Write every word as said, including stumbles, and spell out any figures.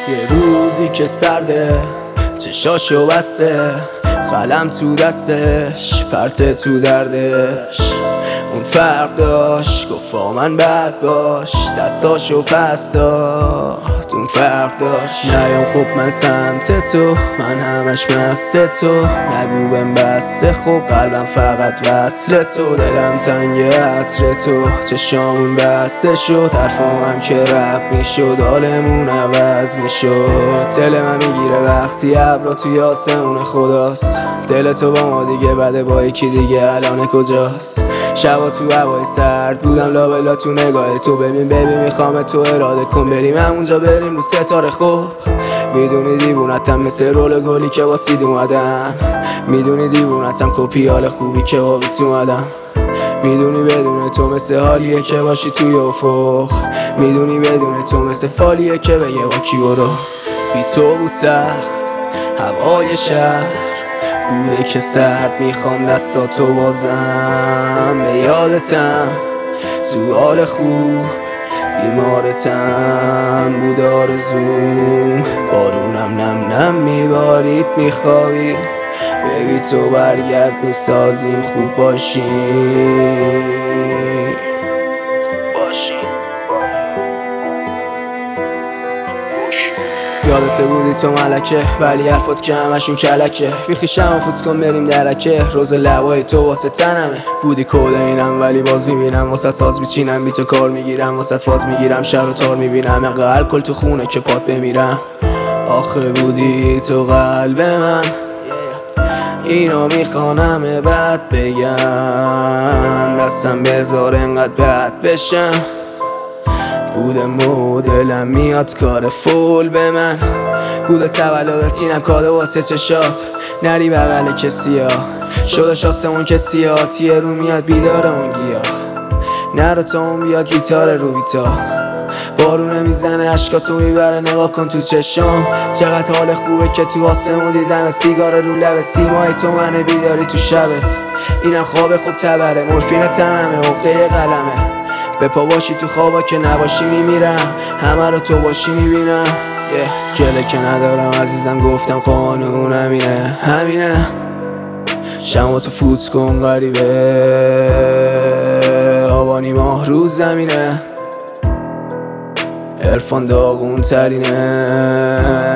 یه روزی که سرده چشاشو بسته، قلم تو دستش پرته تو دردش. اون فرق داشت گفت من بد باش، دستاشو پس داد. اون فرق داشت نیام خب من سمت تو، من همش مست تو. نگو بهم بسته خب قلبم فقط وصل تو. دلم تنگ عطر تو، چشامون بسته شد. حرفام هم که رب میشد حالمون عوض میشد. دل من میگیره وقتی ابرا توی آسمون خداست. دل تو با ما دیگه بده، با یکی دیگه الان کجاست؟ شبا تو هوای سرد بودم لابلا تو نگاه تو. ببین ببین میخوام تو اراده کن بریم همونجا، بریم رو ستاره. خوب میدونی دیوونتم مثل رول گلی که با سید اومدن. میدونی دیوونتم کپی حال خوبی که با بیت اومدم. میدونی بدون تو مثل حالیه که باشی توی افق. میدونی بدون تو مثل فالیه که بگه با کی برو. بی تو بود سخت هوای شهر بوده که سرد، میخوام دستاتو بازم. به یادتم تو حال خوب بیمارتم بود آرزوم. بارونم نم نم میبارید میخوابی، ببی تو برگرد میسازیم خوب باشیم. یادت بودی تو ملکه، ولی حرفات که همشون کلکه. بیخیشم فوت کن بریم درکه، روز لبای تو واسه تنمه. بودی کده اینم ولی باز میبینم، واسه ساز میچینم بی تو کار میگیرم. واسه فاز میگیرم شهر و تار میبینم، اقل الکل تو خونه که پات بمیرم. آخه بودی تو قلب من، اینو میخوانم بعد بگم. دستم بذار انقدر بد بشم. بوده مدلم میاد کار فول به من. بوده تولدت اینم کاده واسه چشات، نری بغل کسی ها. شده شاستمون کسی ها، تیه رو میاد بیدار اون گیا. نرو تا اون بیاد گیتار رو بیتا. بارونه میزنه عشقاتو میبره، نگاه کن تو چشام. چقدر حال خوبه که تو آسمون دیدم سیگار رو لبت. سیمای تو منه بیداری تو شبت، اینم خواب خوب تبره. مورفین تنمه عقده قلمه، به پا باشی تو خوابا که نباشی میمیرم. همه رو تو باشی میبینم. yeah. جله که ندارم عزیزم گفتم قانون همینه همینه. شما تو فوت کن غریبه، آبانی ماه روز زمینه. عرفان داغون ترینه.